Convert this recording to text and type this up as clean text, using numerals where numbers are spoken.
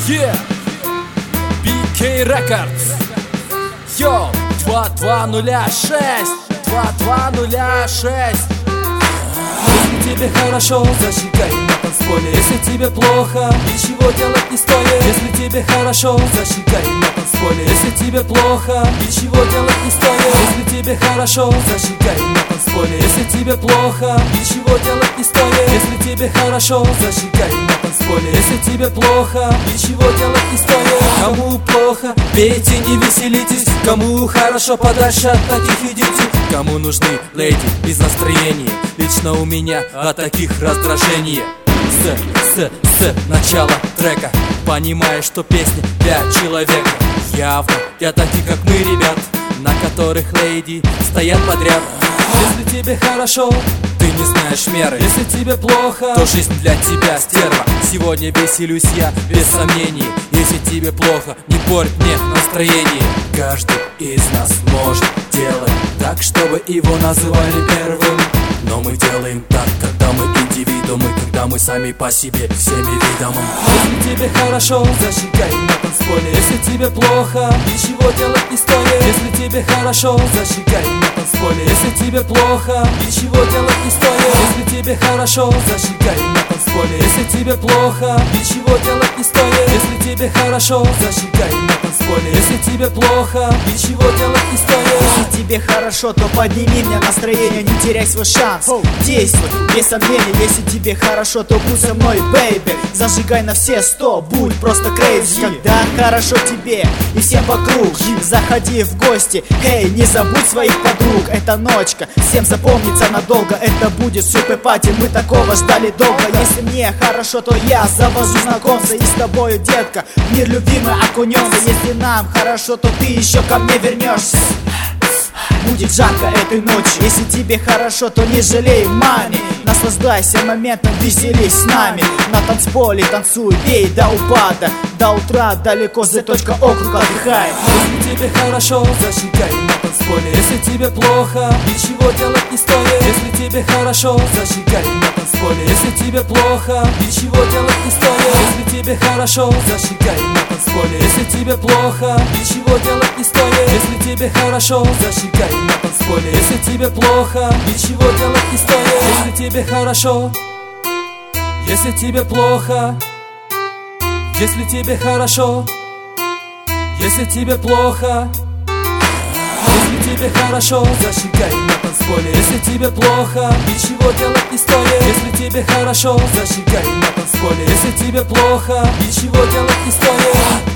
Yeah, BK Records. Йоу, 2206, 2206. Если тебе хорошо, зажигай на танцполе. Если тебе плохо, ничего делать не стоит. Если тебе хорошо, зажигай на танцполе. Если тебе плохо, ничего делать не стоит. Если тебе хорошо, зажигай на танцполе. Если тебе плохо, ничего делать не стоит. Если тебе хорошо, зажигай на танцполе. Если тебе плохо, ничего делать не стоит. Кому плохо, пейте, не веселитесь. Кому хорошо, подальше от таких идите. Кому нужны леди без настроения, лично у меня от таких раздражение. С начала трека понимаешь, что песня для человека. Явно для таких, как мы, ребят, на которых леди стоят подряд. Если тебе хорошо, ты не знаешь меры. Если тебе плохо, то жизнь для тебя стерва. Сегодня веселюсь я без сомнений. Если тебе плохо, не порт мне настроение. Каждый из нас может делать так, чтобы его называли первым. Но мы делаем так, когда мы индивидуумы, когда мы сами по себе всеми видом. Если тебе хорошо, зажигай на танцполе. Если тебе плохо, ничего делать не стоит. Если тебе хорошо, зажигай на танцполе. Если тебе плохо, ничего делать не стоит. Если тебе хорошо, зажигай на танцполе. Если тебе плохо, ничего делать не стоит. Если тебе хорошо, зажигай на танцполе. Если тебе плохо, ничего делать не стоит. Если тебе хорошо, то подними мне настроение, не теряй свой шанс. Действуй, без сомнений. Если тебе хорошо, то будь со мной, бэйби. Зажигай на все 100, будь просто крейзи. Когда хорошо тебе и всем вокруг, заходи в гости, эй, не забудь своих подруг. Эта ночка всем запомнится надолго. Это будет супер пати, мы такого ждали долго. Если мне хорошо, то я завожу знакомства. И с тобою, детка, в мир любимый окунемся. Если нам хорошо, то ты еще ко мне вернешься. Будет жарко этой ночью. Если тебе хорошо, то не жалей маме. Наслаждайся моментом, веселись с нами. На танцполе танцуй, пей до упада. До утра далеко за точка округа отдыхай. Если тебе хорошо, зажигай на танцполе. Если тебе плохо, ничего делать не стоит. Если тебе хорошо, зажигай на танцполе. Если тебе плохо, ничего делать не стоит. Если тебе хорошо, зажигай на танцполе. Если тебе плохо, ничего делать не стоит. Если тебе хорошо, зажигай на танцполе. Если тебе плохо, ничего делать не стоит. Если тебе хорошо, если тебе плохо, если тебе хорошо, если тебе плохо, если тебе хорошо, зажигай на танцполе. Если тебе плохо, ничего делать не стоит. Если тебе хорошо, зажигай на танцполе. Если тебе плохо, ничего делать не стоит.